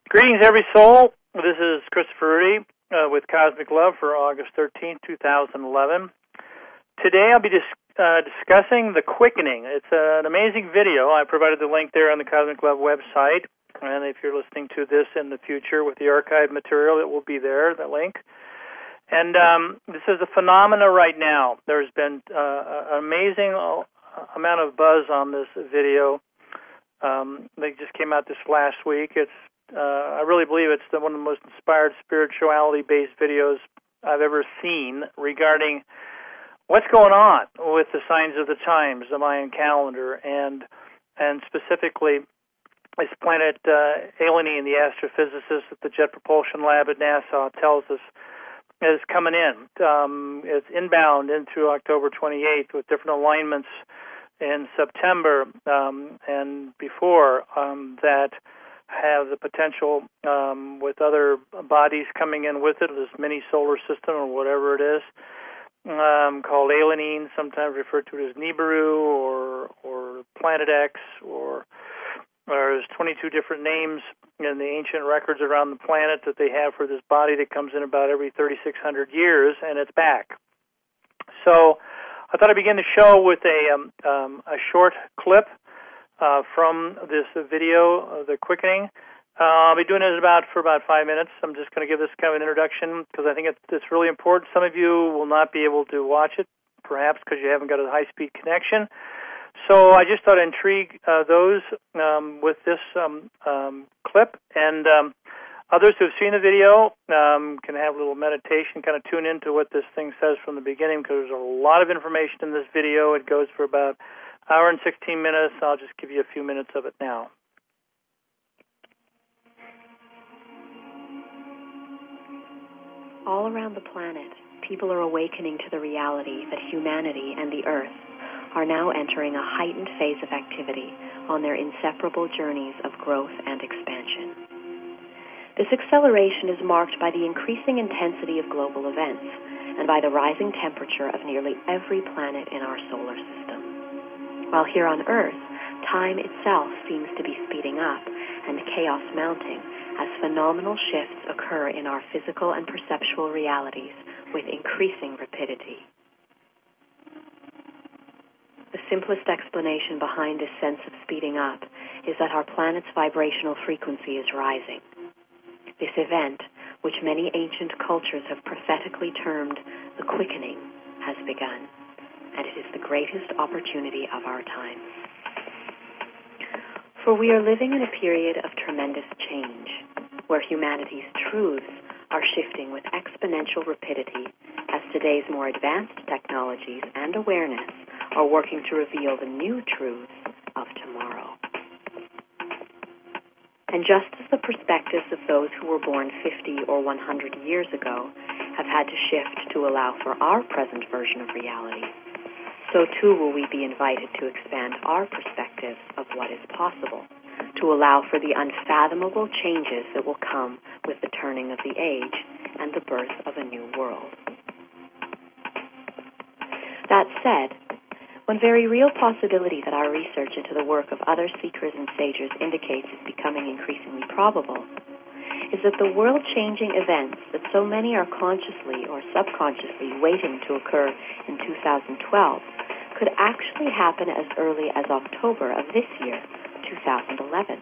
Greetings, every soul. This is Christopher Rudy with Cosmic Love for August 13th, 2011. Today I'll be discussing The Quickening. It's an amazing video. I provided the link there on the Cosmic Love website. And if you're listening to this in the future with the archive material, it will be there, that link. And this is a phenomena right now. There's been an amazing amount of buzz on this video. They just came out this last week. I really believe it's one of the most inspired spirituality-based videos I've ever seen regarding what's going on with the signs of the times, the Mayan calendar, and specifically this planet Alenine, the astrophysicist at the Jet Propulsion Lab at NASA, tells us is coming in. It's inbound into October 28th with different alignments in September and before that have the potential with other bodies coming in with it, this mini solar system or whatever it is, called Alenine, sometimes referred to as Nibiru or Planet X, or there's 22 different names in the ancient records around the planet that they have for this body that comes in about every 3,600 years, and it's back. So I thought I'd begin the show with a short clip from this video, The Quickening. I'll be doing it for about 5 minutes. I'm just going to give this kind of an introduction because I think it's really important. Some of you will not be able to watch it, perhaps because you haven't got a high-speed connection. So I just thought I'd intrigue those with this clip. And others who have seen the video can have a little meditation, kind of tune into what this thing says from the beginning, because there's a lot of information in this video. It goes for about an hour and 16 minutes. I'll just give you a few minutes of it now. All around the planet, people are awakening to the reality that humanity and the Earth are now entering a heightened phase of activity on their inseparable journeys of growth and expansion. This acceleration is marked by the increasing intensity of global events and by the rising temperature of nearly every planet in our solar system. While here on Earth, time itself seems to be speeding up and chaos mounting as phenomenal shifts occur in our physical and perceptual realities with increasing rapidity. The simplest explanation behind this sense of speeding up is that our planet's vibrational frequency is rising. This event, which many ancient cultures have prophetically termed the quickening, has begun, and it is the greatest opportunity of our time. For we are living in a period of tremendous change, where humanity's truths are shifting with exponential rapidity as today's more advanced technologies and awareness are working to reveal the new truths of tomorrow. And just as the perspectives of those who were born 50 or 100 years ago have had to shift to allow for our present version of reality, so too will we be invited to expand our perspectives of what is possible, to allow for the unfathomable changes that will come with the turning of the age and the birth of a new world. That said, one very real possibility that our research into the work of other seekers and sages indicates is becoming increasingly probable is that the world-changing events that so many are consciously or subconsciously waiting to occur in 2012 could actually happen as early as October of this year, 2011.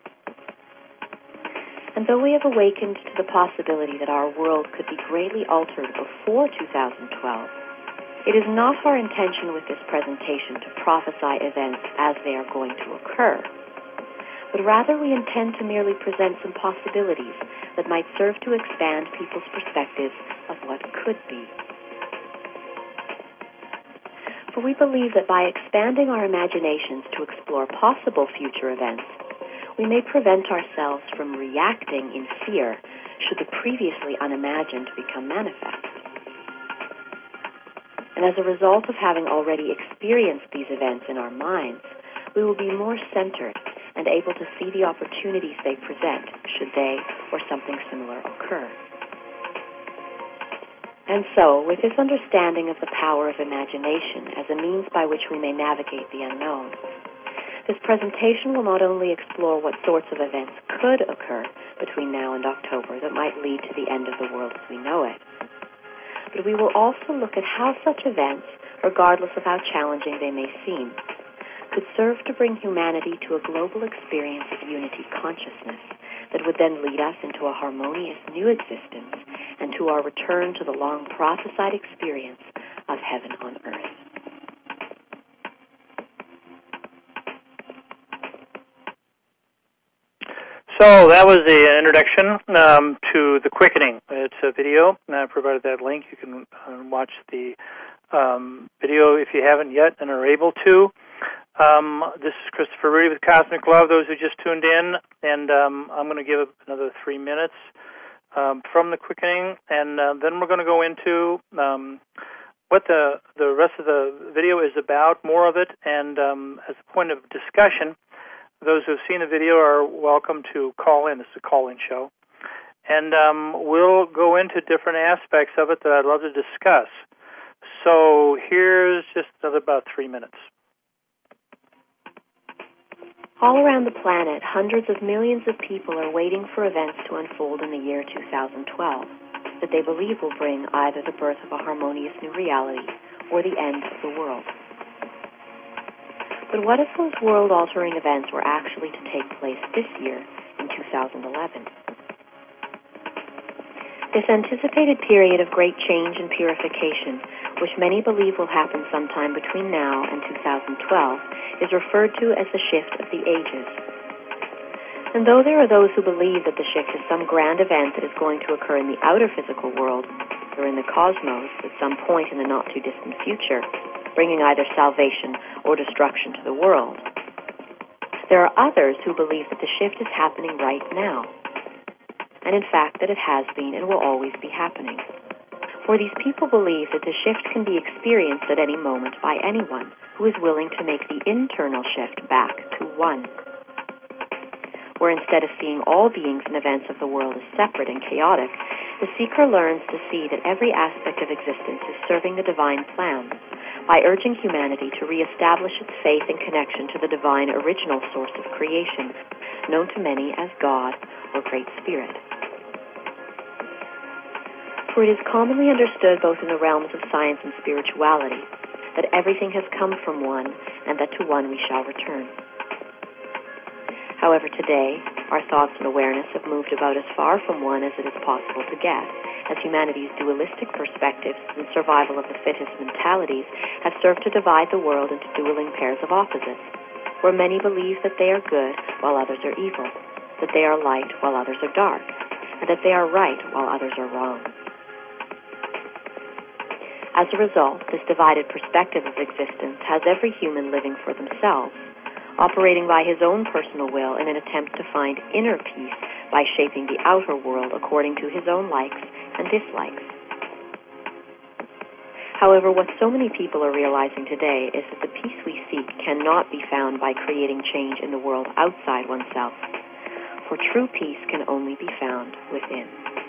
And though we have awakened to the possibility that our world could be greatly altered before 2012, it is not our intention with this presentation to prophesy events as they are going to occur, but rather we intend to merely present some possibilities that might serve to expand people's perspectives of what could be. For we believe that by expanding our imaginations to explore possible future events, we may prevent ourselves from reacting in fear should the previously unimagined become manifest. And as a result of having already experienced these events in our minds, we will be more centered and able to see the opportunities they present should they or something similar occur. And so, with this understanding of the power of imagination as a means by which we may navigate the unknown, This presentation will not only explore what sorts of events could occur between now and October that might lead to the end of the world as we know it, but we will also look at how such events, regardless of how challenging they may seem, could serve to bring humanity to a global experience of unity consciousness that would then lead us into a harmonious new existence and to our return to the long prophesied experience of heaven on earth. So that was the introduction to The Quickening. It's a video, and I provided that link. You can watch the video if you haven't yet and are able to. This is Christopher Rudy with Cosmic Love, those who just tuned in, and I'm going to give another 3 minutes from The Quickening, and then we're going to go into what the rest of the video is about, more of it, and as a point of discussion, those who have seen the video are welcome to call in. This is a call-in show. And we'll go into different aspects of it that I'd love to discuss. So here's just another about 3 minutes. All around the planet, hundreds of millions of people are waiting for events to unfold in the year 2012 that they believe will bring either the birth of a harmonious new reality or the end of the world. But what if those world-altering events were actually to take place this year, in 2011? This anticipated period of great change and purification, which many believe will happen sometime between now and 2012, is referred to as the shift of the ages. And though there are those who believe that the shift is some grand event that is going to occur in the outer physical world or in the cosmos at some point in the not-too-distant future, bringing either salvation or destruction to the world, there are others who believe that the shift is happening right now, and in fact that it has been and will always be happening. For these people believe that the shift can be experienced at any moment by anyone who is willing to make the internal shift back to one, where instead of seeing all beings and events of the world as separate and chaotic, the seeker learns to see that every aspect of existence is serving the divine plan by urging humanity to reestablish its faith and connection to the divine original source of creation, known to many as God or Great Spirit. For it is commonly understood both in the realms of science and spirituality that everything has come from one and that to one we shall return. However, today, our thoughts and awareness have moved about as far from one as it is possible to get, as humanity's dualistic perspectives and survival of the fittest mentalities have served to divide the world into dueling pairs of opposites, where many believe that they are good while others are evil, that they are light while others are dark, and that they are right while others are wrong. As a result, this divided perspective of existence has every human living for themselves, operating by his own personal will in an attempt to find inner peace by shaping the outer world according to his own likes and dislikes. However, what so many people are realizing today is that the peace we seek cannot be found by creating change in the world outside oneself, for true peace can only be found within.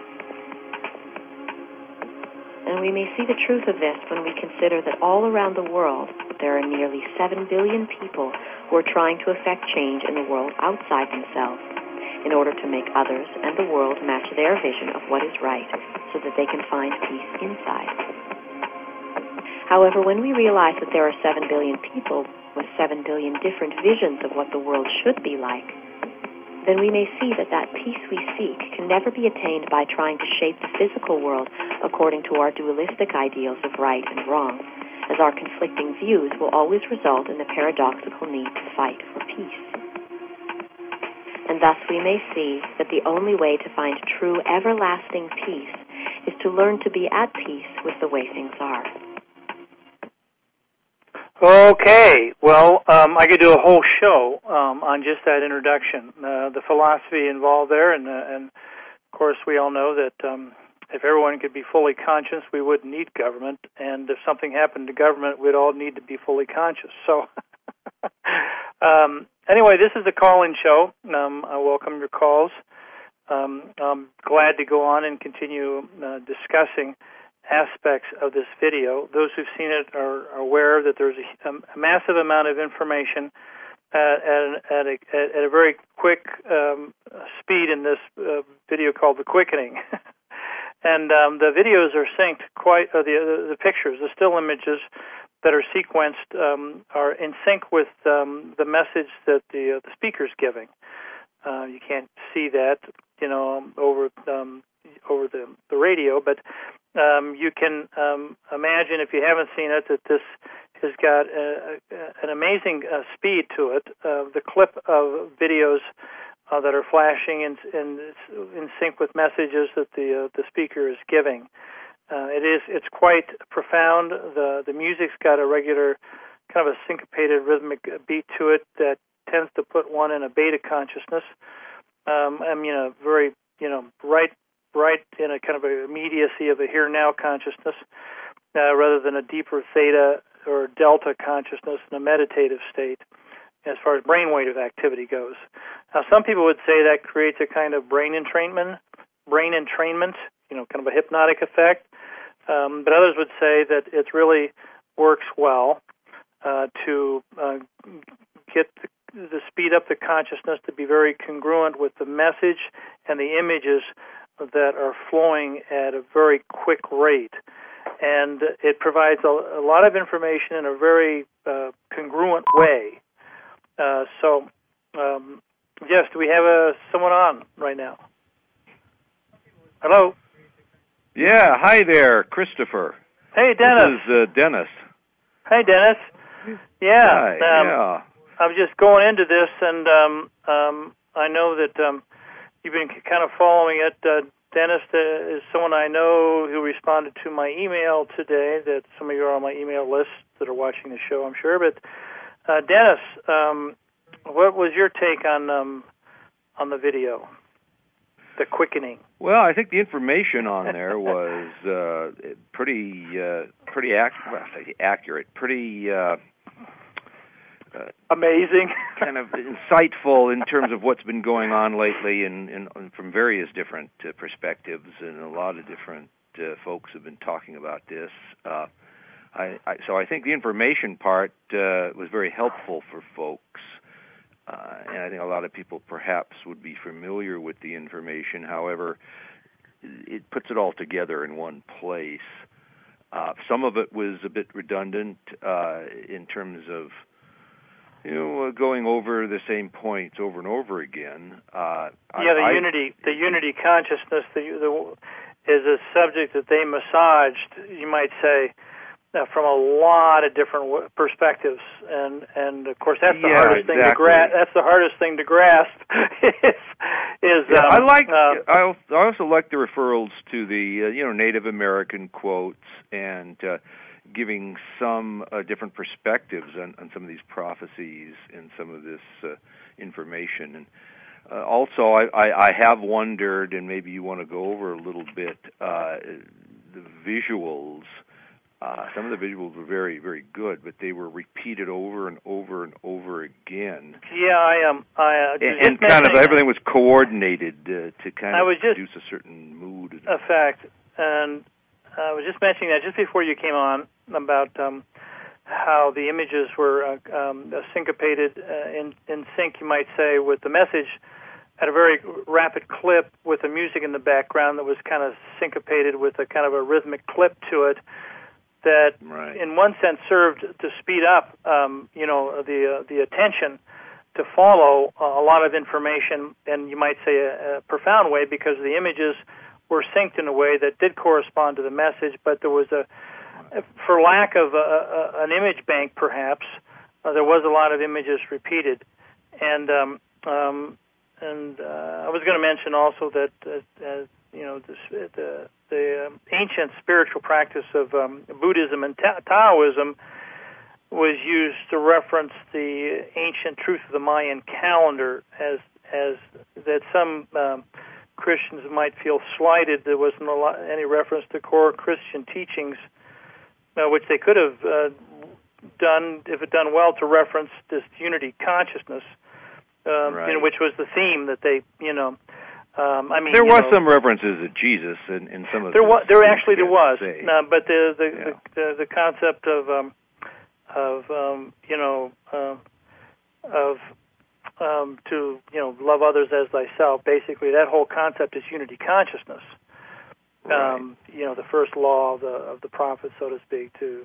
And we may see the truth of this when we consider that all around the world there are nearly 7 billion people who are trying to effect change in the world outside themselves in order to make others and the world match their vision of what is right so that they can find peace inside. However, when we realize that there are 7 billion people with 7 billion different visions of what the world should be like, then we may see that that peace we seek can never be attained by trying to shape the physical world according to our dualistic ideals of right and wrong, as our conflicting views will always result in the paradoxical need to fight for peace. And thus we may see that the only way to find true everlasting peace is to learn to be at peace with the way things are. Okay, well, I could do a whole show on just that introduction, the philosophy involved there, and of course we all know that if everyone could be fully conscious, we wouldn't need government, and if something happened to government, we'd all need to be fully conscious. So, anyway, this is the call-in show. I welcome your calls. I'm glad to go on and continue discussing aspects of this video. Those who've seen it are aware that there's a massive amount of information at a very quick speed in this video called The Quickening. And the videos are synced quite, the pictures, the still images that are sequenced are in sync with the message that the speaker's giving. You can't see that, over the radio, but you can imagine, if you haven't seen it, that this has got an amazing speed to it. The clip of videos that are flashing in sync with messages that the speaker is giving. It's quite profound. The music's got a regular kind of a syncopated rhythmic beat to it that tends to put one in a beta consciousness. Very right in a kind of a immediacy of a here-now consciousness, rather than a deeper theta or delta consciousness in a meditative state, as far as brainwave activity goes. Now, some people would say that creates a kind of brain entrainment, kind of a hypnotic effect. But others would say that it really works well to get the speed up the consciousness to be very congruent with the message and the images that are flowing at a very quick rate. And it provides a lot of information in a very congruent way. Yes, do we have someone on right now? Hello? Yeah, hi there, Christopher. Hey, Dennis. This is Dennis. Hey, Dennis. Yeah. Hi, yeah. I was just going into this, and I know that you've been kind of following it. Dennis is someone I know who responded to my email today, that some of you are on my email list that are watching the show, I'm sure. But, Dennis, what was your take on the video, The Quickening? Well, I think the information on there was pretty accurate, pretty amazing, kind of insightful in terms of what's been going on lately, and from various different perspectives, and a lot of different folks have been talking about this. So I think the information part was very helpful for folks. And I think a lot of people perhaps would be familiar with the information. However, it puts it all together in one place. Some of it was a bit redundant in terms of, going over the same points over and over again. The unity consciousness is a subject that they massaged, you might say, from a lot of different perspectives, and of course that's the hardest thing to grasp. That's the hardest thing to grasp. I also like the referrals to the Native American quotes and giving some different perspectives on some of these prophecies and some of this information. And also, I have wondered, and maybe you want to go over a little bit, the visuals. Some of the visuals were very, very good, but they were repeated over and over and over again. Yeah, and kind of everything was coordinated to kind of produce a certain mood. Effect. And I was just mentioning that just before you came on about how the images were syncopated in sync, you might say, with the message at a very rapid clip with the music in the background that was kind of syncopated with a kind of a rhythmic clip to it. That, in one sense, served to speed up, the attention to follow a lot of information, and you might say a profound way, because the images were synced in a way that did correspond to the message, but there was for lack of an image bank, perhaps, there was a lot of images repeated, and I was going to mention also that the ancient spiritual practice of Buddhism and Taoism was used to reference the ancient truth of the Mayan calendar, as that some Christians might feel slighted. There wasn't any reference to core Christian teachings, which they could have done, if it done well, to reference this unity consciousness, which was the theme that they, there was some references to Jesus in some of there was. But the concept of to love others as thyself. Basically, that whole concept is unity consciousness. Right. The first law of the prophet, so to speak, to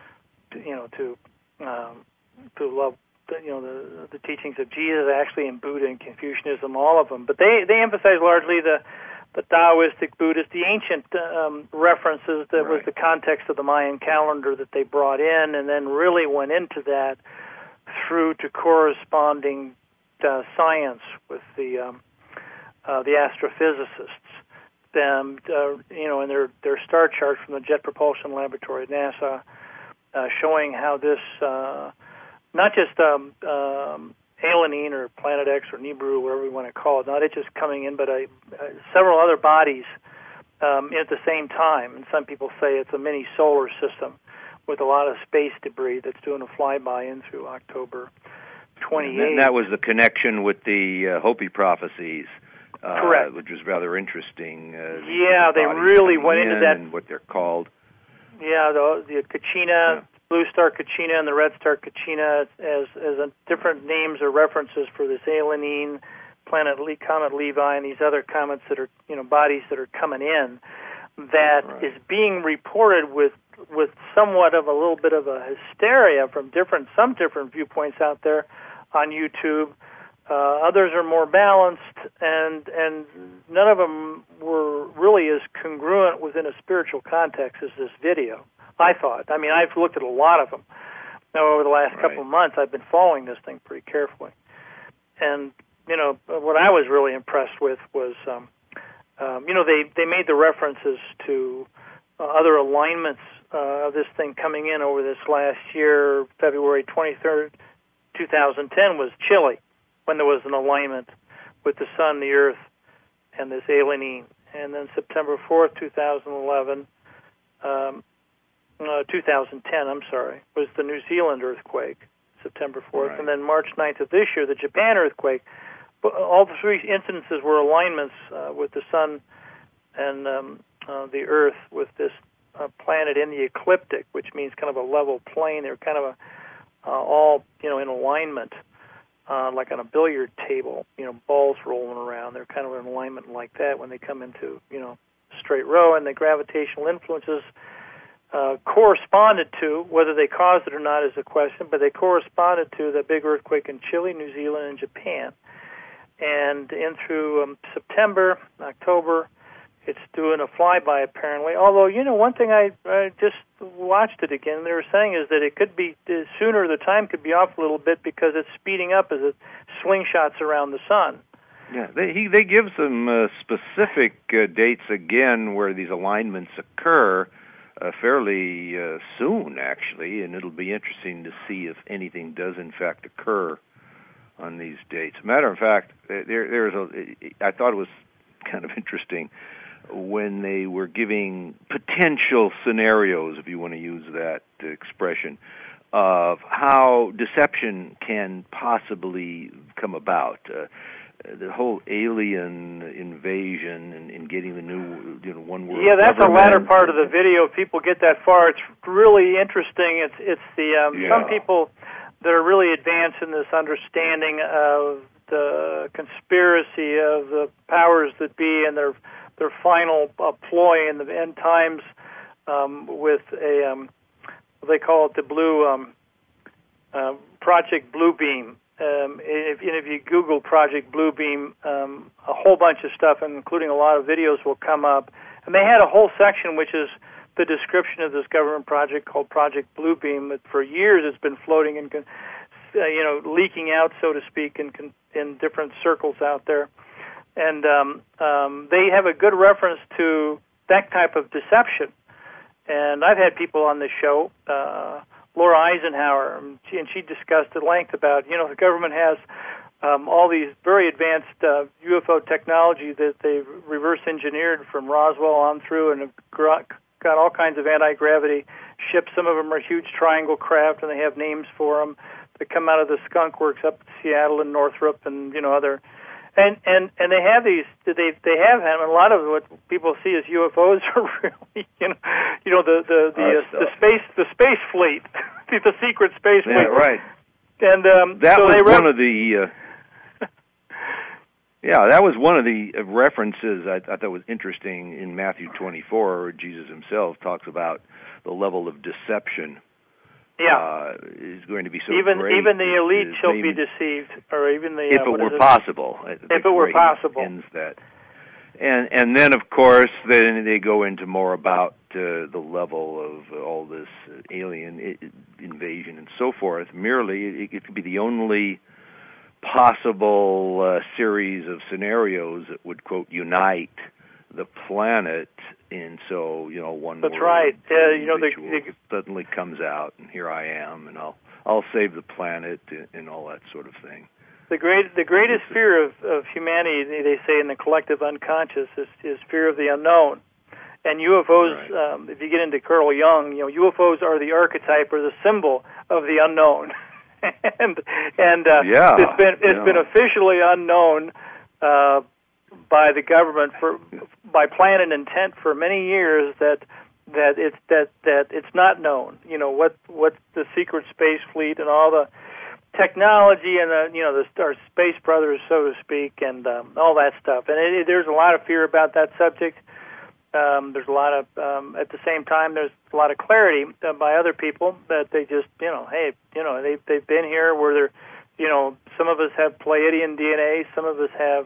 love. The teachings of Jesus, actually in Buddha and Confucianism, all of them. But they emphasize largely the Taoistic, Buddhist, the ancient references that was the context of the Mayan calendar that they brought in, and then really went into that through to corresponding science with the astrophysicists. Them, in their star chart from the Jet Propulsion Laboratory at NASA, showing how this not just Alanine or Planet X or Nibiru, whatever we want to call it, not it just coming in, but several other bodies at the same time. And some people say it's a mini solar system with a lot of space debris that's doing a flyby in through October 28th. And that was the connection with the Hopi prophecies. Correct. Which was rather interesting. They really went into that. And what they're called. Yeah, the Kachina, Blue Star Kachina and the Red Star Kachina as different names or references for this Alanine, Comet Levi, and these other comets that are, bodies that are coming in, that is being reported with somewhat of a little bit of a hysteria from some different viewpoints out there on YouTube. Others are more balanced, and none of them were really as congruent within a spiritual context as this video, I thought. I mean, I've looked at a lot of them. Now, over the last couple of months, I've been following this thing pretty carefully. And, what I was really impressed with was, they made the references to other alignments of this thing coming in over this last year. February 23rd, 2010 was Chile, when there was an alignment with the sun, the earth, and this Alanine. And then September 4th, 2010, was the New Zealand earthquake, September 4th. Right. And then March 9th of this year, the Japan earthquake. All the three instances were alignments with the sun and the earth with this planet in the ecliptic, which means kind of a level plane. They're kind of all, in alignment. Like on a billiard table, balls rolling around. They're kind of in alignment like that when they come into, straight row, and the gravitational influences corresponded to, whether they caused it or not is a question, but they corresponded to the big earthquake in Chile, New Zealand, and Japan. And in through September, October, it's doing a flyby apparently. Although, one thing I just watched it again, and they were saying is that it could be sooner, the time could be off a little bit because it's speeding up as it slingshots around the sun. Yeah, they give some specific dates again where these alignments occur fairly soon, actually, and it'll be interesting to see if anything does in fact occur on these dates. Matter of fact, I thought it was kind of interesting when they were giving potential scenarios, if you want to use that expression, of how deception can possibly come about. The whole alien invasion and getting the new, one world. Yeah, that's the latter part of the video. If people get that far, it's really interesting. It's the some people that are really advanced in this understanding of the conspiracy of the powers that be and their final ploy in the end times with a they call it the blue Project Bluebeam. If you Google Project Bluebeam, a whole bunch of stuff, including a lot of videos, will come up. And they had a whole section which is the description of this government project called Project Bluebeam that for years it's been floating and leaking out, so to speak, in different circles out there. And they have a good reference to that type of deception. And I've had people on this show, Laura Eisenhower, and she discussed at length about, the government has all these very advanced UFO technology that they've reverse engineered from Roswell on through and have got all kinds of anti-gravity ships. Some of them are huge triangle craft, and they have names for them that come out of the Skunk Works up in Seattle and Northrop and, other... And they have these. They have them. And a lot of what people see as UFOs are really, the space fleet, the secret space fleet. Yeah, right. And that so was one of the. Yeah, that was one of the references I thought was interesting in Matthew 24, where Jesus himself talks about the level of deception. Yeah, is going to be so even great. Even the elite shall be deceived, or even the if it were possible. If it were possible. Ends that. And then, of course, then they go into more about the level of all this alien invasion and so forth. Merely, it could be the only possible series of scenarios that would, quote, unite the planet. And so, one That's world right. suddenly comes out, and here I am, and I'll save the planet and all that sort of thing. The greatest fear of humanity, they say, in the collective unconscious is fear of the unknown. And UFOs, right. If you get into Carl Jung, UFOs are the archetype or the symbol of the unknown. and it's been officially unknown by the government by plan and intent for many years that it's not known. What the secret space fleet and all the technology and our space brothers, so to speak, and all that stuff. And there's a lot of fear about that subject. There's a lot of at the same time there's a lot of clarity by other people that they just they've been here where they're some of us have Pleiadian DNA, some of us have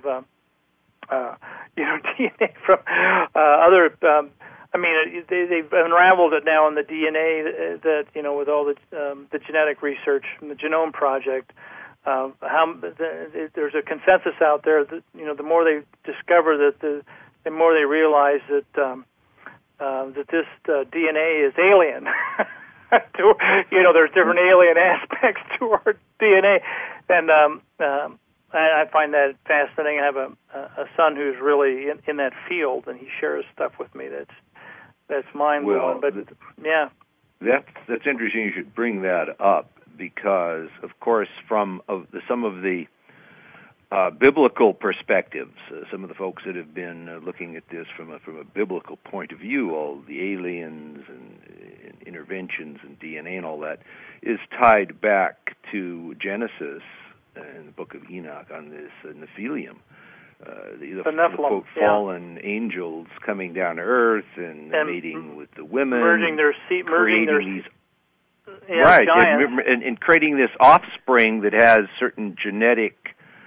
DNA from other. They've unraveled it now in the DNA that with all the genetic research from the Genome Project. There's a consensus out there that the more they discover that the more they realize that that this DNA is alien. There's different alien aspects to our DNA, and I find that fascinating. I have a son who's really in that field, and he shares stuff with me that's mind-blowing. But yeah, that's interesting. You should bring that up because, of course, from some of the biblical perspectives, some of the folks that have been looking at this from a biblical point of view, all the aliens and interventions and DNA and all that, is tied back to Genesis in the book of Enoch on this Nephilim. The quote, fallen angels coming down to earth and mating with the women, merging their these right, and creating this offspring that has certain genetic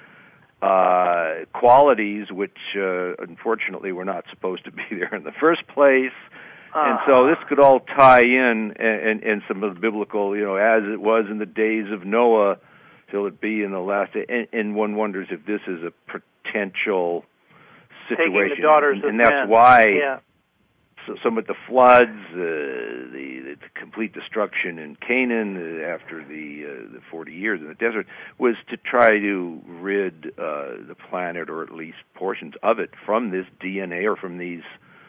qualities which unfortunately were not supposed to be there in the first place. And so this could all tie in and some of the biblical, as it was in the days of Noah, till it be in the last day. And one wonders if this is a potential situation. Taking the daughters of and that's men. why some of the floods, the complete destruction in Canaan after the 40 years in the desert, was to try to rid the planet, or at least portions of it, from this DNA or from these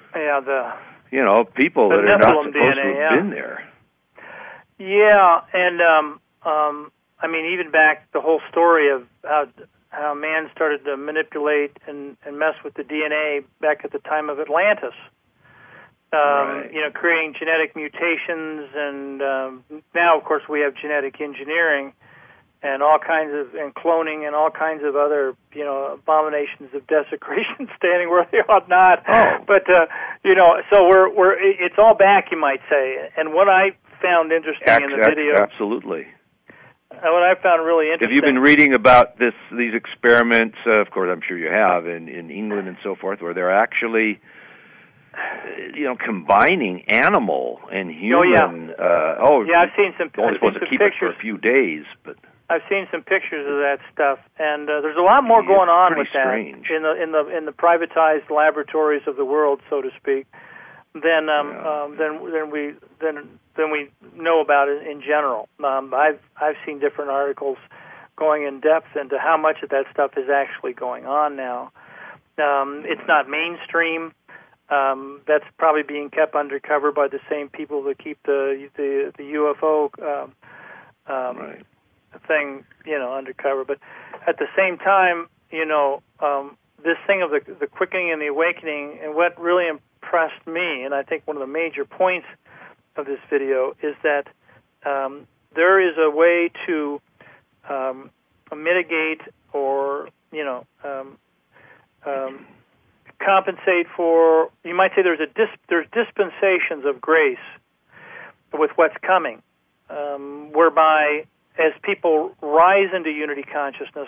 people that are not supposed to have been there. Yeah, and even back the whole story of how man started to manipulate and mess with the DNA back at the time of Atlantis. Creating genetic mutations, and now, of course, we have genetic engineering and all kinds of, and cloning and all kinds of other, abominations of desecration standing where they ought not. But so we're it's all back, you might say. And what I found interesting in the video, absolutely. What I found really interesting. Have you been reading about these experiments? Of course, I'm sure you have in England and so forth, where they're actually combining animal and human. I've seen some. Only supposed to keep it for a few days, but I've seen some pictures of that stuff, and there's a lot more going on with strange. that in the privatized laboratories of the world, so to speak, than we know about it in general. I've seen different articles going in depth into how much of that stuff is actually going on now. It's not mainstream. That's probably being kept undercover by the same people that keep the UFO thing, undercover. But at the same time, this thing of the quickening and the awakening, and what really impressed me, and I think one of the major points of this video, is that there is a way to mitigate or compensate for. You might say there's dispensations of grace with what's coming, whereby as people rise into unity consciousness,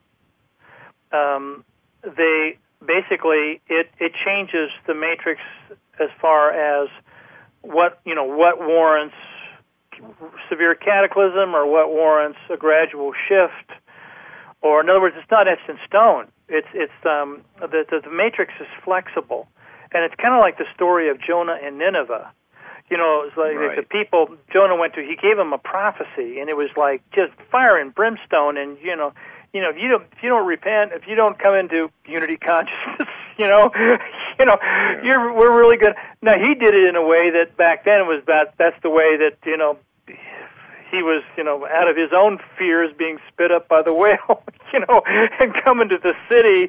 they basically it changes the matrix as far as what warrants severe cataclysm or what warrants a gradual shift, or in other words, it's not etched in stone. It's the matrix is flexible, and it's kind of like the story of Jonah and Nineveh. It's like the people Jonah went to. He gave them a prophecy, and it was like just fire and brimstone. And if you don't repent, if you don't come into unity consciousness, we're really good. Now he did it in a way that back then was that's the way that he was out of his own fears being spit up by the whale, and coming to the city,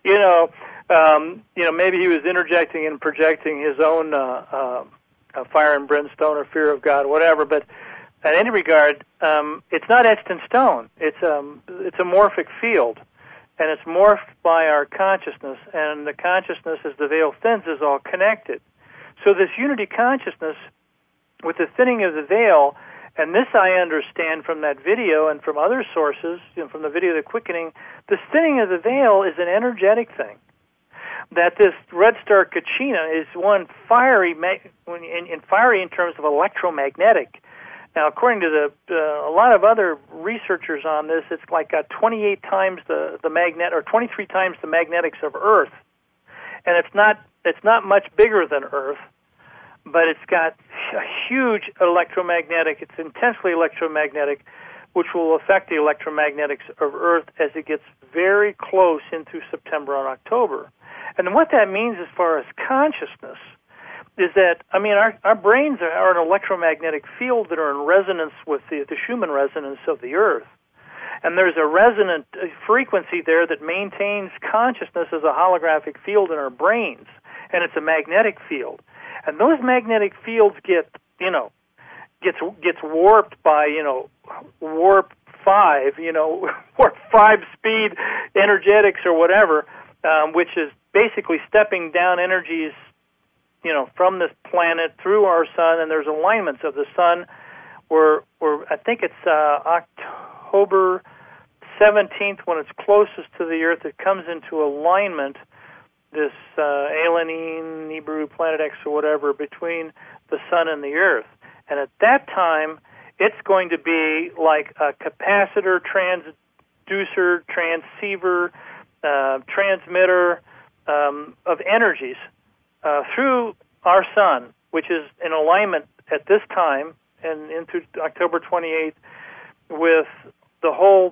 maybe he was interjecting and projecting his own fire and brimstone or fear of God, whatever. But in any regard, it's not etched in stone. It's a morphic field, and it's morphed by our consciousness. And the consciousness, as the veil thins, is all connected. So this unity consciousness, with the thinning of the veil, and this I understand from that video and from other sources, from the video of the quickening, the thinning of the veil is an energetic thing. That this red star Kachina is one fiery in terms of electromagnetic. Now, according to a lot of other researchers on this, it's like 28 times the magnet, or 23 times the magnetics of Earth, and it's not much bigger than Earth, but it's got a huge electromagnetic. It's intensely electromagnetic, which will affect the electromagnetics of Earth as it gets very close into September and October. And what that means as far as consciousness is that, our brains are an electromagnetic field that are in resonance with the Schumann resonance of the Earth. And there's a resonant frequency there that maintains consciousness as a holographic field in our brains. And it's a magnetic field. And those magnetic fields gets warped by, warp 5, warp 5 speed energetics or whatever, which is basically stepping down energies, from this planet through our sun, and there's alignments of the sun. Where I think it's October 17th when it's closest to the Earth. It comes into alignment, this Alanine, Nibiru, Planet X, or whatever, between the sun and the Earth. And at that time, it's going to be like a capacitor, transducer, transceiver, transmitter of energies through our sun, which is in alignment at this time and into October 28th with the whole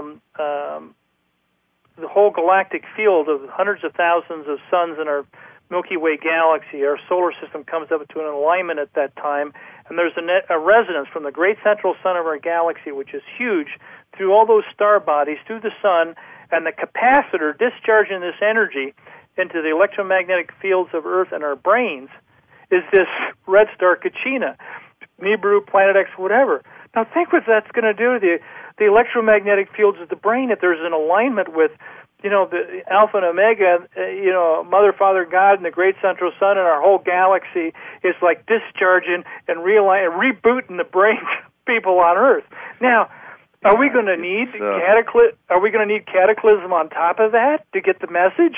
galactic field of hundreds of thousands of suns in our Milky Way galaxy. Our solar system comes up to an alignment at that time, and there's a resonance from the great central sun of our galaxy, which is huge, through all those star bodies, through the sun, and the capacitor discharging this energy into the electromagnetic fields of Earth and our brains is this red star Kachina, Nibiru, Planet X, whatever. Now think what that's going to do to the electromagnetic fields of the brain if there's an alignment with, the Alpha and Omega, Mother, Father, God, and the great central sun, and our whole galaxy is like discharging and rebooting the brains of people on Earth. Now, are we going to need cataclysm on top of that to get the message?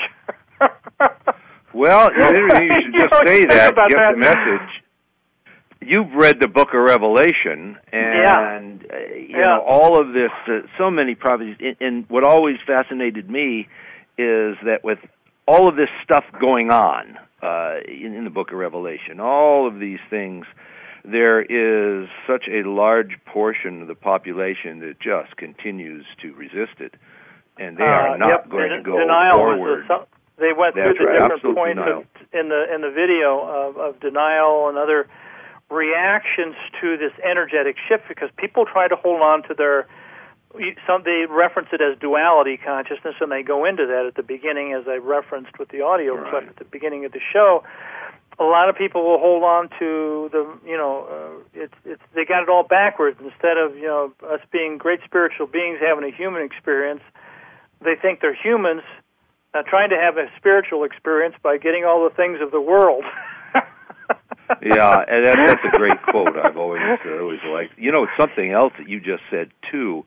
Well, you should just say that to get the message. You've read the Book of Revelation, and all of this, so many prophecies. And what always fascinated me is that with all of this stuff going on in the Book of Revelation, all of these things, there is such a large portion of the population that just continues to resist it, and they are not going to go forward. They went through the different points in the video of denial and other reactions to this energetic shift, because people try to hold on to they reference it as duality consciousness, and they go into that at the beginning, as I referenced with the audio clip at the beginning of the show. a lot of people will hold on to they got it all backwards. Instead of us being great spiritual beings having a human experience, they think they're humans trying to have a spiritual experience by getting all the things of the world. Yeah, and that's a great quote. I've always liked. It's something else that you just said too.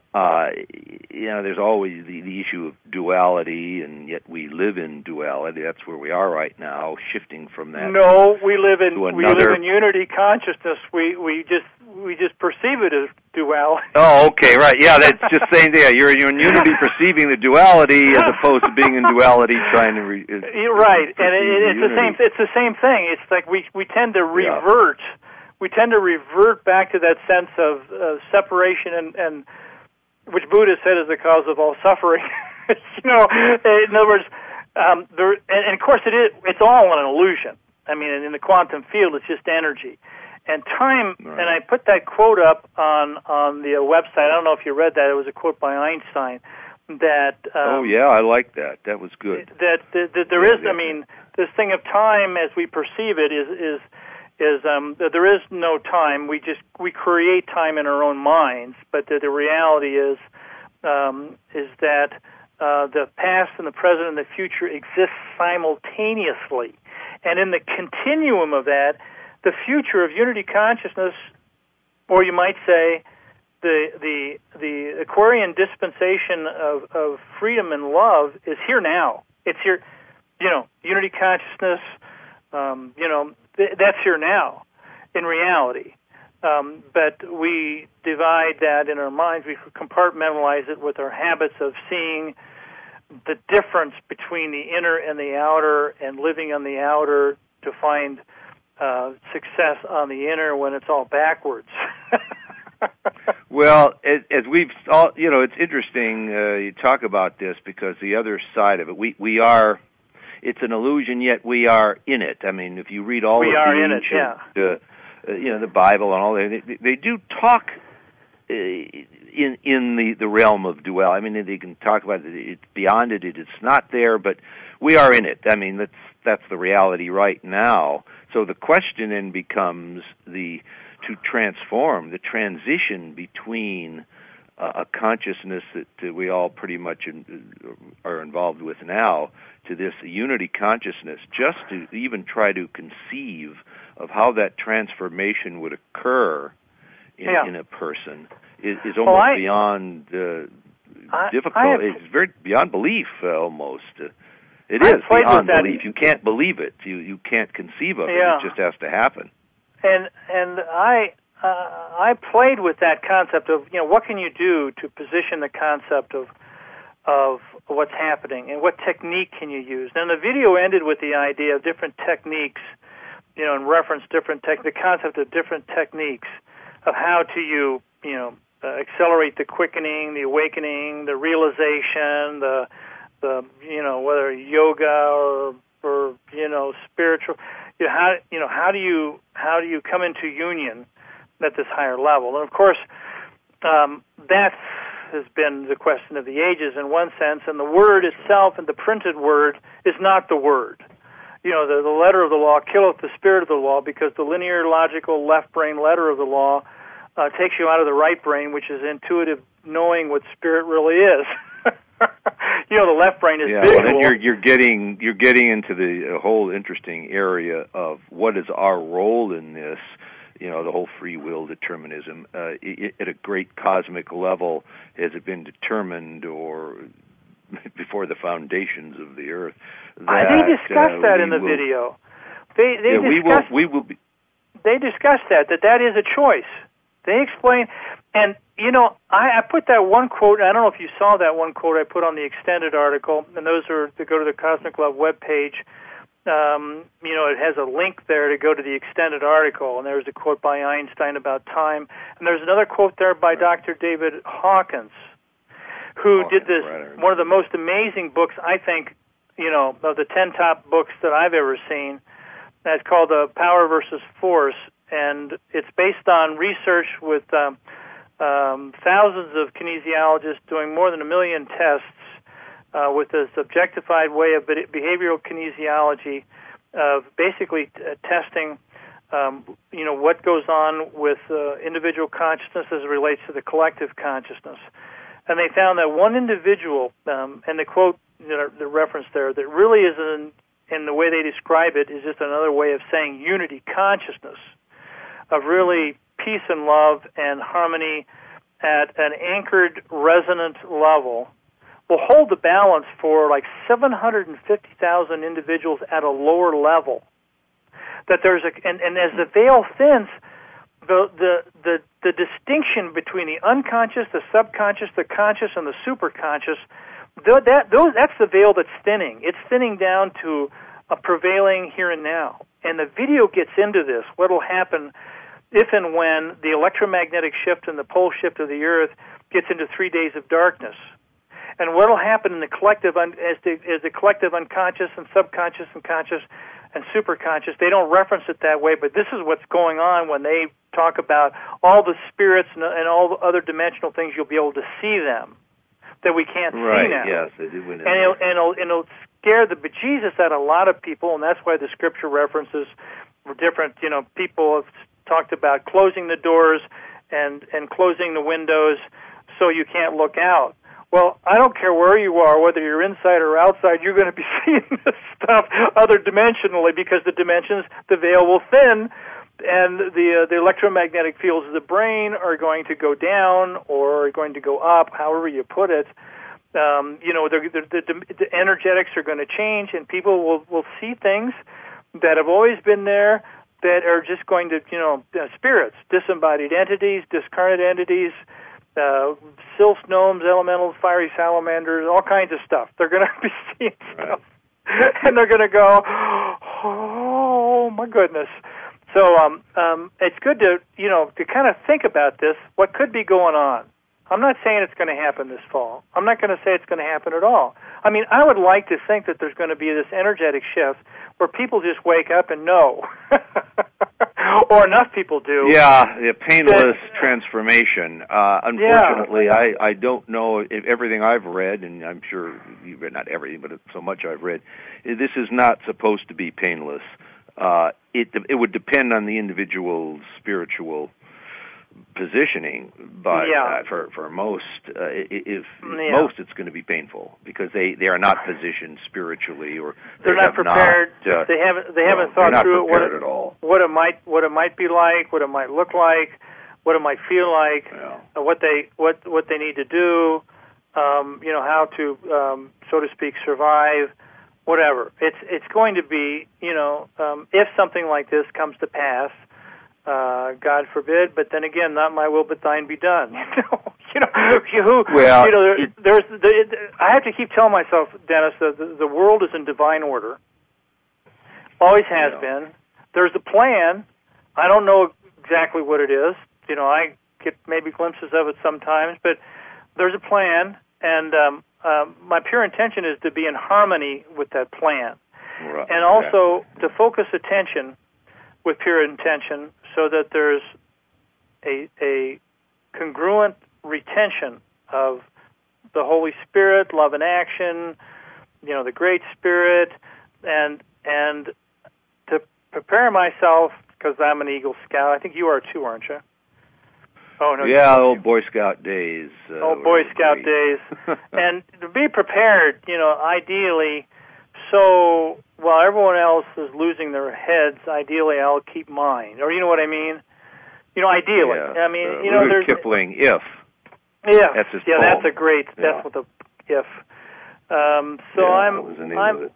There's always the issue of duality, and yet we live in duality. That's where we are right now, shifting from that. No, we live in unity consciousness. We just perceive it as duality. Oh, okay, right. Yeah, that's just saying. Yeah, you're in unity perceiving the duality as opposed to being in duality trying to. Right, and it's the same. It's the same thing. It's like we tend to revert. Yeah. We tend to revert back to that sense of separation and which Buddha said is the cause of all suffering. In other words, and of course it's all an illusion. I mean, in the quantum field, it's just energy. And time, right. And I put that quote up on the website. I don't know if you read that. It was a quote by Einstein. That oh yeah, I like that. That was good. That there is. I mean, this thing of time as we perceive it is there is no time. We create time in our own minds, but the reality is that the past and the present and the future exist simultaneously, and in the continuum of that, the future of unity consciousness, or you might say, the Aquarian dispensation of freedom and love is here now. It's here, unity consciousness. That's here now, in reality. But we divide that in our minds. We compartmentalize it with our habits of seeing the difference between the inner and the outer, and living on the outer to find success on the inner when it's all backwards. Well, as we've all, it's interesting you talk about this, because the other side of it, we are. It's an illusion, yet we are in it. I mean, if you read all of the ancient, the Bible and all that, they do talk in the realm of duality. I mean, they can talk about it. It's beyond it. It's not there, but we are in it. I mean, that's the reality right now. So the question then becomes to transform, the transition between a consciousness that we all pretty much are involved with now, to this unity consciousness, just to even try to conceive of how that transformation would occur in a person is almost beyond difficult. It's very beyond belief, almost. It is beyond belief. You can't believe it. You can't conceive of it. It just has to happen. And I played with that concept of what can you do to position the concept of what's happening, and what technique can you use. Now the video ended with the idea of different techniques, and referenced the concept of different techniques of how to accelerate the quickening, the awakening, the realization, the whether yoga or spiritual. How do you come into union at this higher level? And of course, that has been the question of the ages in one sense, and the word itself and the printed word is not the word. The letter of the law killeth the spirit of the law, because the linear, logical, left brain letter of the law takes you out of the right brain, which is intuitive knowing what spirit really is. The left brain is visual. Well, then you're getting into the whole interesting area of what is our role in this. The whole free will determinism at a great cosmic level. Has it been determined, or before the foundations of the earth? They discussed that in the video. They discussed that is a choice. They explain, and I put that one quote. I don't know if you saw that one quote I put on the extended article, and those are to go to the Cosmic Love webpage. It has a link there to go to the extended article, and there's a quote by Einstein about time, and there's another quote there by Dr. David Hawkins, who did this, one of the most amazing books, I think, of the 10 top books that I've ever seen. That's called Power versus Force, and it's based on research with thousands of kinesiologists doing more than 1 million tests with this objectified way of behavioral kinesiology, of basically testing, what goes on with individual consciousness as it relates to the collective consciousness. And they found that one individual, and the quote, the reference there, that really is in the way they describe it, is just another way of saying unity consciousness, of really peace and love and harmony at an anchored, resonant level, will hold the balance for like 750,000 individuals at a lower level. That there's and as the veil thins, the distinction between the unconscious, the subconscious, the conscious, and the superconscious, that's the veil that's thinning. It's thinning down to a prevailing here and now. And the video gets into this. What will happen if and when the electromagnetic shift and the pole shift of the Earth gets into 3 days of darkness? And what will happen in the collective, as the collective unconscious and subconscious and conscious and superconscious, they don't reference it that way, but this is what's going on when they talk about all the spirits and all the other dimensional things. You'll be able to see them that we can't see now. Yes, they do. And it'll scare the bejesus out of a lot of people, and that's why the scripture references different. People have talked about closing the doors and closing the windows so you can't look out. Well, I don't care where you are, whether you're inside or outside, you're going to be seeing this stuff other dimensionally, because the dimensions, the veil will thin, and the electromagnetic fields of the brain are going to go down or are going to go up, however you put it. The energetics are going to change, and people will see things that have always been there that are just going to, spirits, disembodied entities, discarnate entities, sylphs, gnomes, elementals, fiery salamanders, all kinds of stuff. They're going to be seeing stuff, and they're going to go, oh my goodness. So it's good to kind of think about this. What could be going on? I'm not saying it's going to happen this fall. I'm not going to say it's going to happen at all. I mean, I would like to think that there's going to be this energetic shift where people just wake up and know, or enough people do. Yeah, the painless transformation. Unfortunately, I don't know if everything I've read, and I'm sure you've read, not everything, but so much I've read, this is not supposed to be painless. It would depend on the individual's spiritual positioning, but for most, most it's going to be painful because they are not positioned spiritually, or they're not prepared. They haven't thought through what it might be like, what it might look like, what it might feel like, what they need to do, how to so to speak survive. Whatever. It's going to be, if something like this comes to pass, God forbid, but then again, not my will but thine be done. I have to keep telling myself, Dennis, the world is in divine order. Always has been. There's a plan. I don't know exactly what it is. I get maybe glimpses of it sometimes, but there's a plan, and my pure intention is to be in harmony with that plan, and also to focus attention with pure intention so that there's a congruent retention of the Holy Spirit, love in action, the Great Spirit, and to prepare myself, because I'm an Eagle Scout. I think you are too, aren't you? Oh, no. Yeah, old Boy Scout days. Old Boy Scout days. And to be prepared, ideally, so while everyone else is losing their heads, ideally I'll keep mine. Or you know what I mean? Ideally. Yeah. I mean, there's Kipling, if. Yeah. That's his poem. poem. That's a great, that's what the, if. What was the name of it?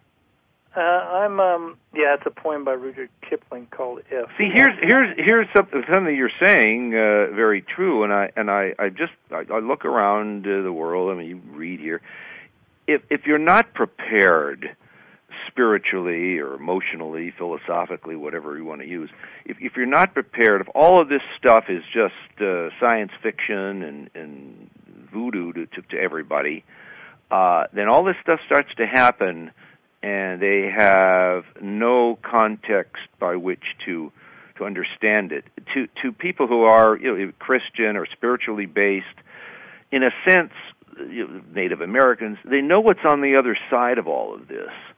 It's a poem by Rudyard Kipling called "If." See, here's something you're saying very true, and I look around the world. I mean, you read here. If you're not prepared spiritually or emotionally, philosophically, whatever you want to use, if you're not prepared, if all of this stuff is just science fiction and voodoo to everybody, then all this stuff starts to happen, and they have no context by which to understand it. To people who are Christian or spiritually based, in a sense, Native Americans, they know what's on the other side of all of this.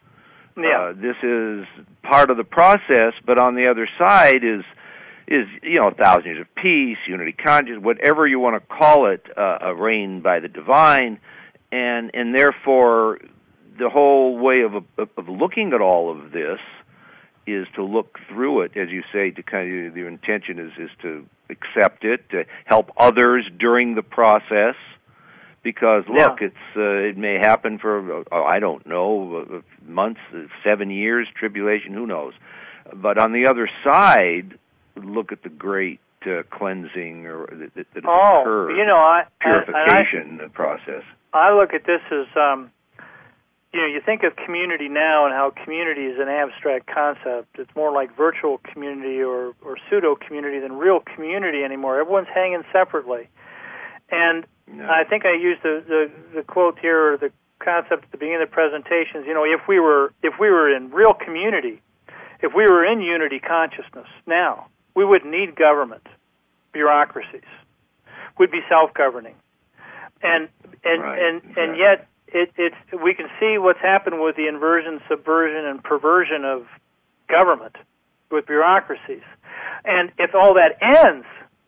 Yeah. This is part of the process, but on the other side is 1,000 years of peace, unity consciousness, whatever you want to call it, a reign by the divine, and therefore the whole way of looking at all of this is to look through it, as you say, to kind of, the intention is to accept it, to help others during the process, because look, it may happen for, I don't know, months, 7 years, tribulation, who knows. But on the other side, look at the great cleansing that occurs, purification process. I look at this as, you think of community now and how community is an abstract concept. It's more like virtual community or pseudo-community than real community anymore. Everyone's hanging separately. And I think I used the quote here, or the concept at the beginning of the presentations, if we were in real community, if we were in unity consciousness now, we wouldn't need government, bureaucracies. We'd be self-governing. And yet we can see what's happened with the inversion, subversion, and perversion of government with bureaucracies. And if all that ends,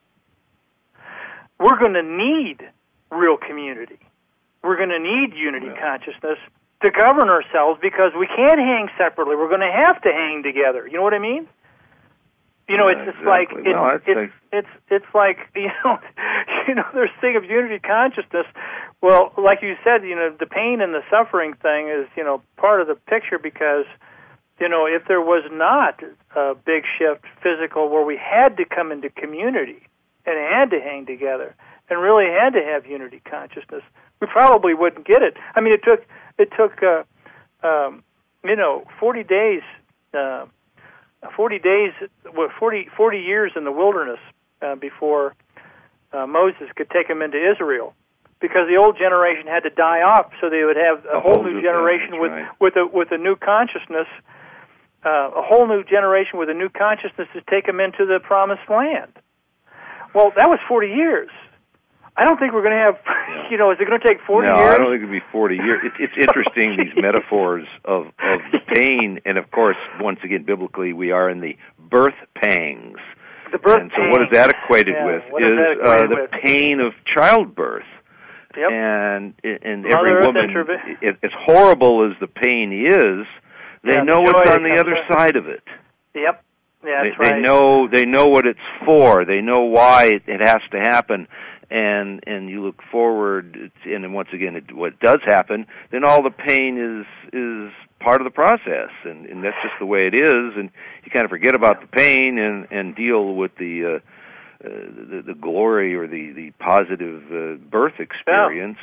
we're going to need real community. We're going to need unity consciousness to govern ourselves, because we can't hang separately. We're going to have to hang together. You know what I mean? It's like it's like there's thing of unity consciousness. Well, like you said, the pain and the suffering thing is part of the picture, because if there was not a big shift physical where we had to come into community and had to hang together and really had to have unity consciousness, we probably wouldn't get it. I mean, it took 40 days. 40 years in the wilderness before Moses could take them into Israel, because the old generation had to die off, so they would have a whole new generation with a new consciousness, a whole new generation with a new consciousness to take them into the promised land. Well, that was 40 years. I don't think we're going to have, is it going to take 40 years? No, I don't think it'll be 40 years. It's interesting, these metaphors of the pain, and of course, once again, biblically, we are in the birth pangs. The birth pangs. So what is that equated with? The pain of childbirth. Yep. And every woman, as horrible as the pain is, they know what's on the other side of it. Yep. Yeah, that's right. They know what it's for. They know why it has to happen. And you look forward, and then once again, what does happen, then all the pain is part of the process, and that's just the way it is. And you kind of forget about the pain and deal with the glory or the positive birth experience.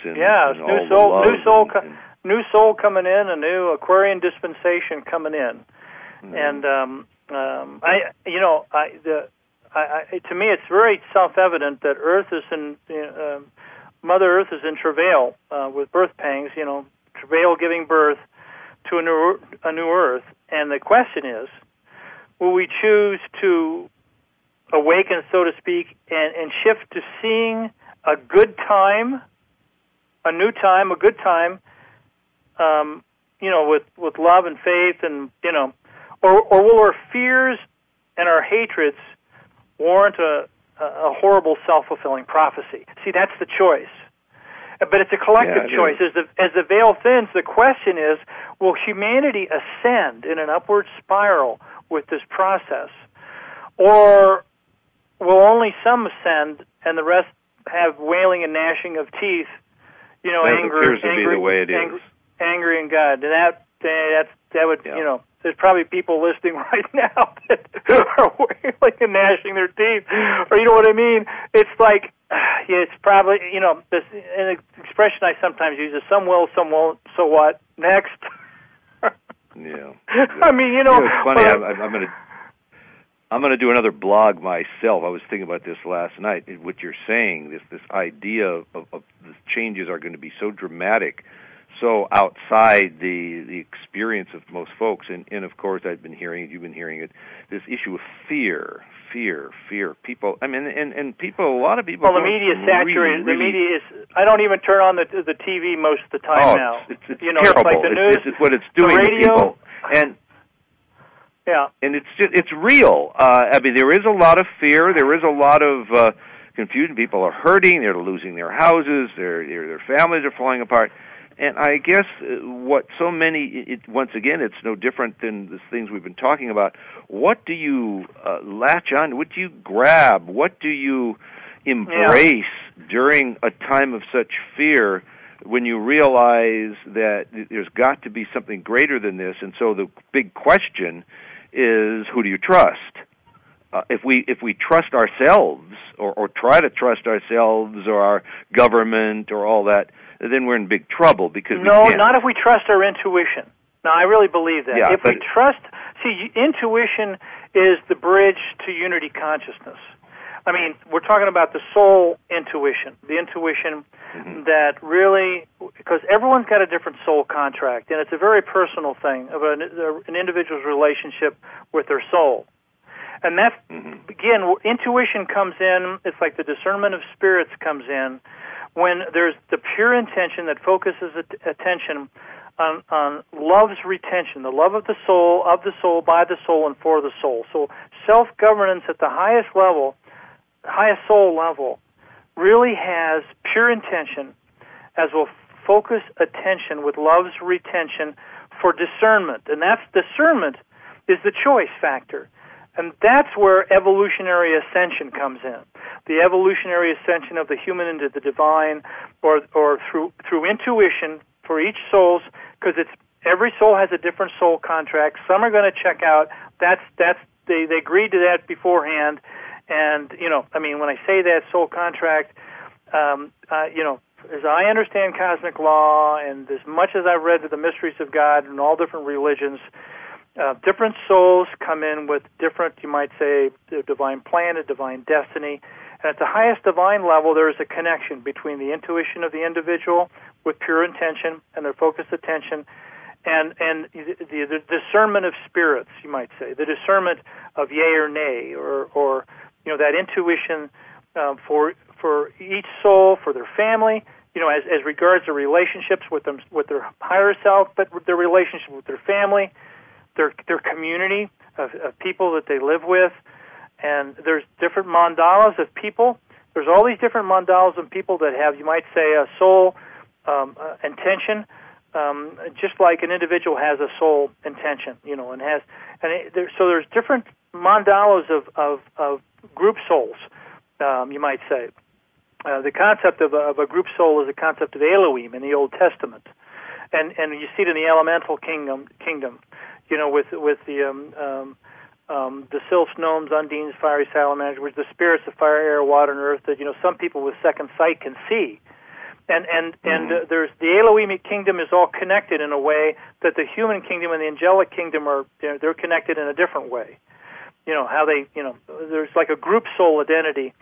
New soul coming in, a new Aquarian dispensation coming in, and to me, it's very self-evident that Earth is Mother Earth is in travail with birth pangs. Travail giving birth to a new Earth, and the question is, will we choose to awaken, so to speak, and shift to seeing a good time, a new time, a good time, with love and faith, and or will our fears and our hatreds warrant a horrible self-fulfilling prophecy? See, that's the choice. But it's a collective choice. As the veil thins, the question is, will humanity ascend in an upward spiral with this process? Or will only some ascend and the rest have wailing and gnashing of teeth, appears to be the way it is. Angry in God. And that would, there's probably people listening right now that are wailing and gnashing their teeth, or you know what I mean? It's like, it's probably, this an expression I sometimes use is some will, some won't, so what? Next. Yeah. I mean, it's funny. I'm going to do another blog myself. I was thinking about this last night. What you're saying, this idea of the changes are going to be so dramatic, so outside the experience of most folks, and of course I've been hearing it, you've been hearing it, this issue of fear. People, a lot of people. Well, the media is saturated. The media is. I don't even turn on the TV most of the time now. It's terrible. It's like the news. It's what it's doing the radio, to people. And yeah, and it's real. I mean, there is a lot of fear. There is a lot of confusion. People are hurting. They're losing their houses. Their families are falling apart. And I guess what so many, once again, it's no different than the things we've been talking about. What do you latch on? What do you grab? What do you embrace during a time of such fear when you realize that there's got to be something greater than this? And so the big question is, who do you trust? If we trust ourselves or try to trust ourselves or our government or all that, then we're in big trouble because not if we trust our intuition. Now, I really believe that. Yeah, if we trust, intuition is the bridge to unity consciousness. I mean, we're talking about the soul intuition, the intuition that really, because everyone's got a different soul contract, and it's a very personal thing of an individual's relationship with their soul. And that's, again, intuition comes in, it's like the discernment of spirits comes in, when there's the pure intention that focuses attention on love's retention, the love of the soul, by the soul, and for the soul. So self-governance at the highest level, highest soul level, really has pure intention as will focus attention with love's retention for discernment. And that's discernment is the choice factor. And that's where evolutionary ascension comes in. The evolutionary ascension of the human into the divine, or through intuition for each soul's, because every soul has a different soul contract. Some are going to check out. They agreed to that beforehand, and when I say that soul contract, as I understand cosmic law, and as much as I've read the mysteries of God and all different religions. Different souls come in with different, you might say, a divine plan, a divine destiny. And at the highest divine level, there is a connection between the intuition of the individual with pure intention and their focused attention, and the discernment of spirits, you might say, the discernment of yea or nay, or that intuition for each soul, for their family, as regards their relationships with their higher self, but their relationship with their family, their community of people that they live with. And there's different mandalas of people. There's all these different mandalas of people that have, you might say, a soul intention, just like an individual has a soul intention, so there's different mandalas of group souls, you might say. The concept of a group soul is the concept of Elohim in the Old Testament, and you see it in the elemental kingdom. With the sylphs, gnomes, undines, fiery salamanders, which the spirits of fire, air, water, and earth that some people with second sight can see, and there's the Elohimic kingdom is all connected in a way that the human kingdom and the angelic kingdom are they're connected in a different way. How they there's like a group soul identity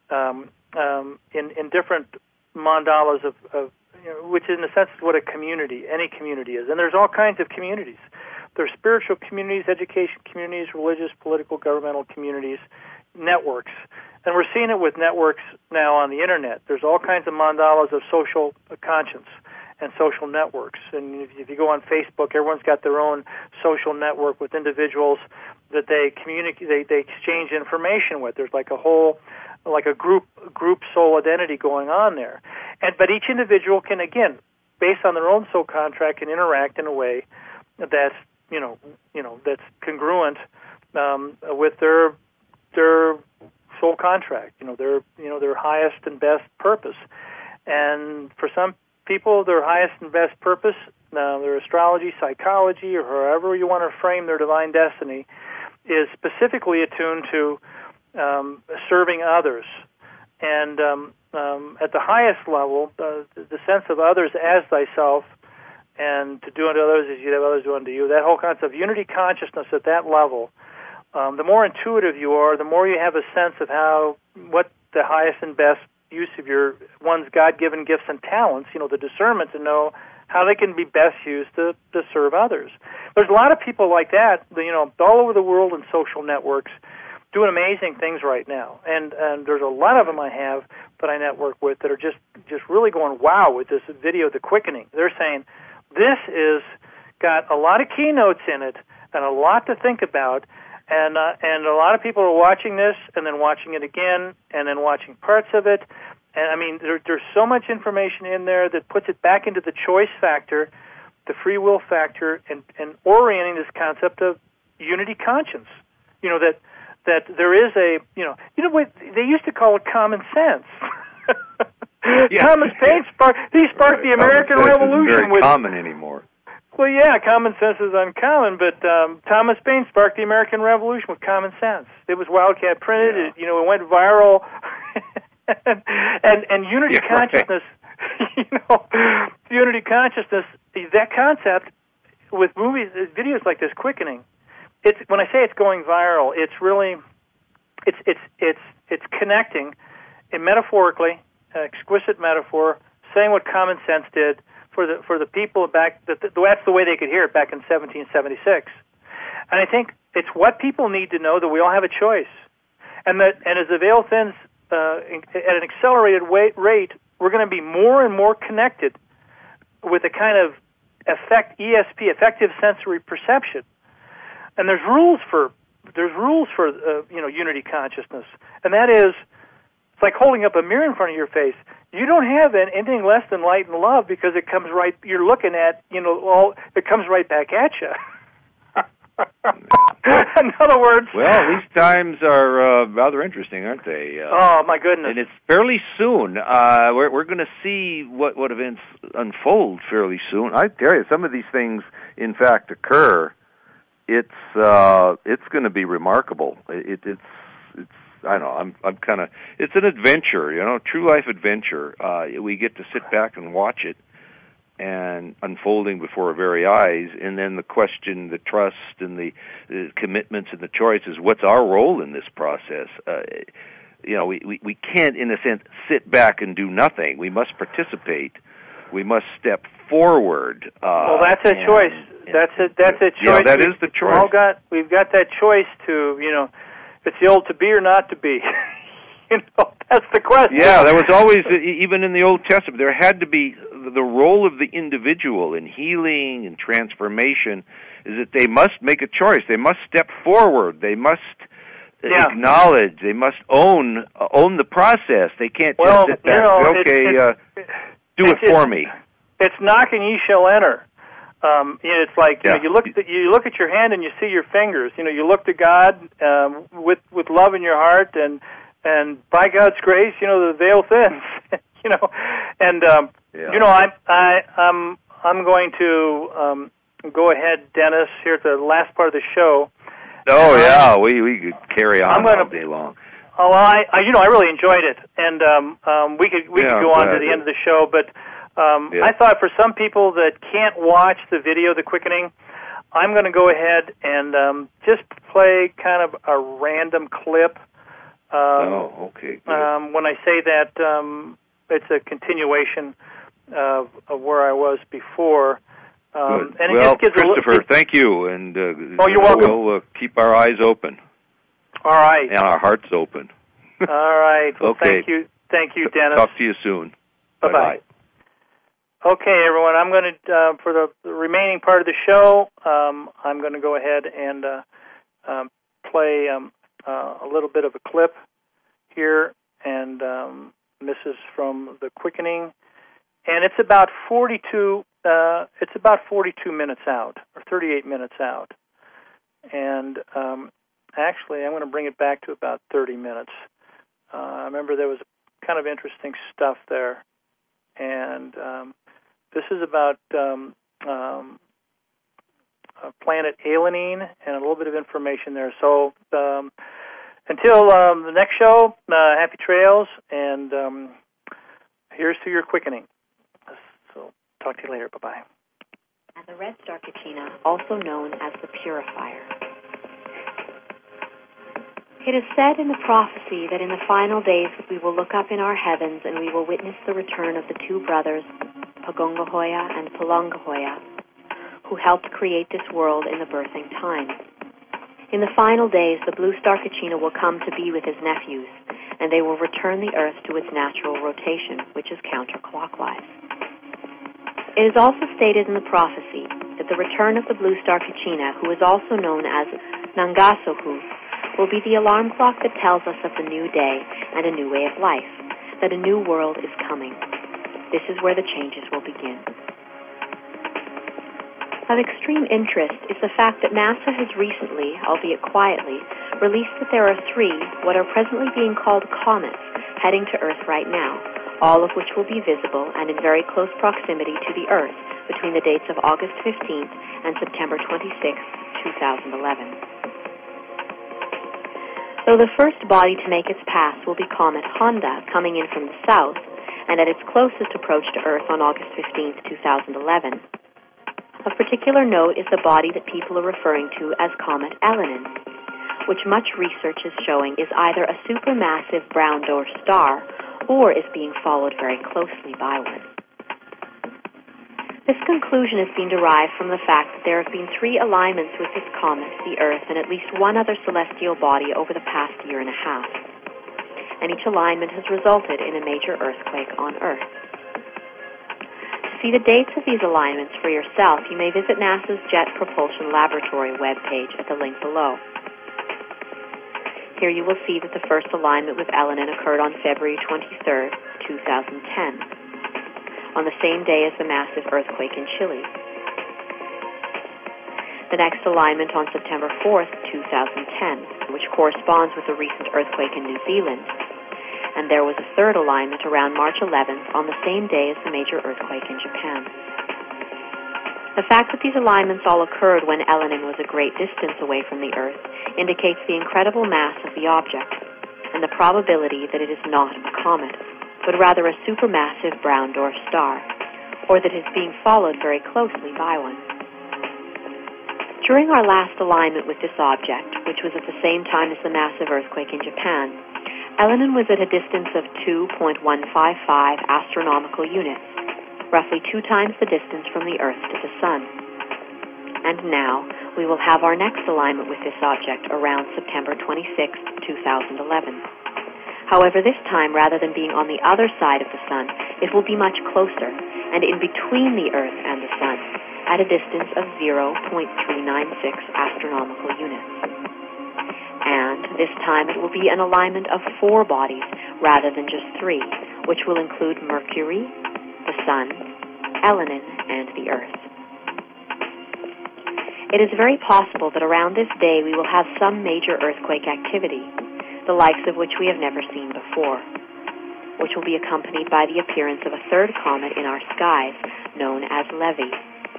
in different mandalas of which in a sense is what any community is, and there's all kinds of communities. There's spiritual communities, education communities, religious, political, governmental communities, networks. And we're seeing it with networks now on the Internet. There's all kinds of mandalas of social conscience and social networks. And if you go on Facebook, everyone's got their own social network with individuals that they communicate, they exchange information with. There's like a group soul identity going on there. But each individual can, again, based on their own soul contract, can interact in a way that's that's congruent with their soul contract, their highest and best purpose. And for some people, their highest and best purpose, their astrology, psychology, or however you want to frame their divine destiny, is specifically attuned to serving others. And at the highest level, the sense of others as thyself, and to do unto others as you'd have others do unto you, that whole concept of unity consciousness at that level, the more intuitive you are, the more you have a sense of what the highest and best use of one's God-given gifts and talents, the discernment to know how they can be best used to serve others. There's a lot of people like that, all over the world in social networks, doing amazing things right now. And there's a lot of them I have that I network with that are just really going wow with this video, The Quickening. They're saying, this is got a lot of keynotes in it and a lot to think about. And a lot of people are watching this and then watching it again and then watching parts of it. And I mean, there's so much information in there that puts it back into the choice factor, the free will factor, and orienting this concept of unity conscience. That there is what they used to call it common sense. Yeah. Thomas Paine sparked the American Revolution. Isn't very common anymore. Well, yeah, common sense is uncommon, but Thomas Paine sparked the American Revolution with common sense. It was Wildcat printed. Yeah. It went viral, and unity consciousness. Right. Unity consciousness. That concept with movies, videos like this, quickening. It's when I say it's going viral, it's really, it's connecting, metaphorically, exquisite metaphor, saying what common sense did for the people back. That's the way they could hear it back in 1776. And I think it's what people need to know, that we all have a choice, and as the veil thins at an accelerated rate, we're going to be more and more connected with a kind of ESP, effective sensory perception. And there's rules for unity consciousness, and that is, it's like holding up a mirror in front of your face. You don't have anything less than light and love, because it comes right. You're looking at it comes right back at you. In other words, well, these times are rather interesting, aren't they? Oh my goodness! And it's fairly soon. We're going to see what events unfold fairly soon. I tell you, some of these things, in fact, occur. It's going to be remarkable. It's I don't know. I'm kind of. It's an adventure, true life adventure. We get to sit back and watch it, and unfolding before our very eyes. And then the question, the trust, and the commitments and the choices. What's our role in this process? We can't, in a sense, sit back and do nothing. We must participate. We must step forward. Well, that's a choice. That's a choice. Yeah, that is the choice. We've got that choice to, it's the old to be or not to be. That's the question. Yeah, that was always, even in the Old Testament, there had to be the role of the individual in healing and transformation, is that they must make a choice. They must step forward. They must acknowledge. They must own the process. They can't just sit back and say, do it for me. It's knock and ye shall enter. It's like you look at your hand and you see your fingers. You look to God with love in your heart, and by God's grace, the veil thins. And I'm going to go ahead, Dennis, here at the last part of the show. Oh yeah, we could carry on all day long. Oh, I really enjoyed it, and we could go on to the end of the show, but. I thought for some people that can't watch the video, the quickening, I'm going to go ahead and just play kind of a random clip. Okay. When I say that, it's a continuation of where I was before. And it just gives Christopher, thank you, and you're welcome. We'll keep our eyes open. All right. And our hearts open. All right. Well, okay. Thank you, Dennis. Talk to you soon. Bye-bye. Okay, everyone, I'm going to, for the remaining part of the show, I'm going to go ahead and play a little bit of a clip here, and this is from the quickening, and it's about 42 minutes out, or 38 minutes out, and actually I'm going to bring it back to about 30 minutes. I remember there was kind of interesting stuff there, and this is about planet Alanine and a little bit of information there. So until the next show, happy trails, and here's to your quickening. So talk to you later. Bye-bye. And the red star Kachina, also known as the purifier. It is said in the prophecy that in the final days we will look up in our heavens and we will witness the return of the two brothers, Pagongahoya and Palangahoya, who helped create this world in the birthing time. In the final days, the blue star Kachina will come to be with his nephews, and they will return the Earth to its natural rotation, which is counterclockwise. It is also stated in the prophecy that the return of the blue star Kachina, who is also known as Nangasoku, will be the alarm clock that tells us of the new day and a new way of life, that a new world is coming. This is where the changes will begin. Of extreme interest is the fact that NASA has recently, albeit quietly, released that there are 3 what are presently being called comets heading to Earth right now, all of which will be visible and in very close proximity to the Earth between the dates of August 15th and September 26th, 2011. Though the first body to make its pass will be Comet Honda, coming in from the south, and at its closest approach to Earth on August 15th, 2011, of particular note is the body that people are referring to as Comet Elenin, which much research is showing is either a supermassive brown dwarf star or is being followed very closely by one. This conclusion has been derived from the fact that there have been 3 alignments with this comet, the Earth, and at least one other celestial body over the past year and a half. And each alignment has resulted in a major earthquake on Earth. To see the dates of these alignments for yourself, you may visit NASA's Jet Propulsion Laboratory webpage at the link below. Here you will see that the first alignment with Elenin occurred on February 23rd, 2010. On the same day as the massive earthquake in Chile. The next alignment on September 4th, 2010, which corresponds with the recent earthquake in New Zealand. And there was a third alignment around March 11th on the same day as the major earthquake in Japan. The fact that these alignments all occurred when Elenin was a great distance away from the Earth indicates the incredible mass of the object and the probability that it is not a comet, but rather a supermassive brown dwarf star, or that is being followed very closely by one. During our last alignment with this object, which was at the same time as the massive earthquake in Japan, Elenin was at a distance of 2.155 astronomical units, roughly 2 times the distance from the Earth to the Sun. And now, we will have our next alignment with this object around September 26, 2011. However, this time, rather than being on the other side of the Sun, it will be much closer, and in between the Earth and the Sun, at a distance of 0.396 astronomical units. And this time it will be an alignment of 4 bodies, rather than just 3, which will include Mercury, the Sun, Elenin, and the Earth. It is very possible that around this day we will have some major earthquake activity, the likes of which we have never seen before, which will be accompanied by the appearance of a third comet in our skies, known as Levy.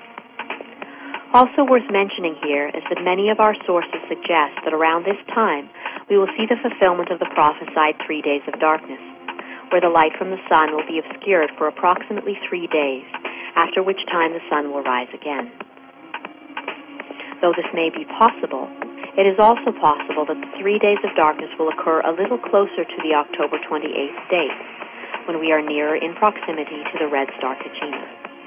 Also worth mentioning here is that many of our sources suggest that around this time we will see the fulfillment of the prophesied 3 days of darkness, where the light from the sun will be obscured for approximately 3 days, after which time the sun will rise again. Though this may be possible, it is also possible that the 3 days of darkness will occur a little closer to the October 28th date, when we are nearer in proximity to the red star Kachina.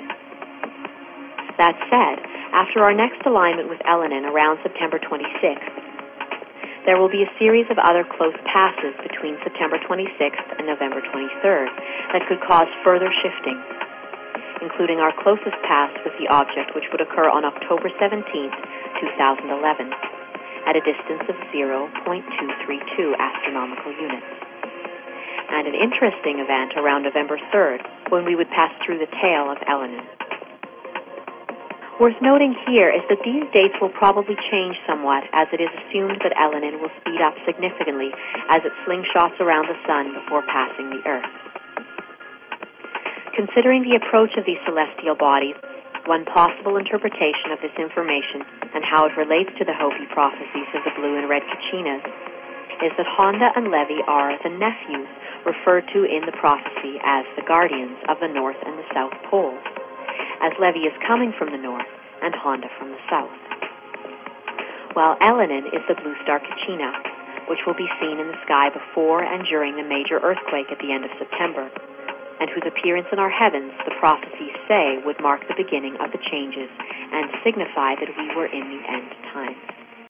That said, after our next alignment with Elenin around September 26th, there will be a series of other close passes between September 26th and November 23rd that could cause further shifting, including our closest pass with the object, which would occur on October 17th, 2011. At a distance of 0.232 astronomical units. And an interesting event around November 3rd, when we would pass through the tail of Elenin. Worth noting here is that these dates will probably change somewhat, as it is assumed that Elenin will speed up significantly as it slingshots around the Sun before passing the Earth. Considering the approach of these celestial bodies, one possible interpretation of this information and how it relates to the Hopi prophecies of the blue and red Kachinas is that Honda and Levy are the nephews referred to in the prophecy as the guardians of the North and the South Poles, as Levy is coming from the north and Honda from the south. While Elenin is the blue star Kachina, which will be seen in the sky before and during the major earthquake at the end of September, and whose appearance in our heavens the prophecies say would mark the beginning of the changes and signify that we were in the end time.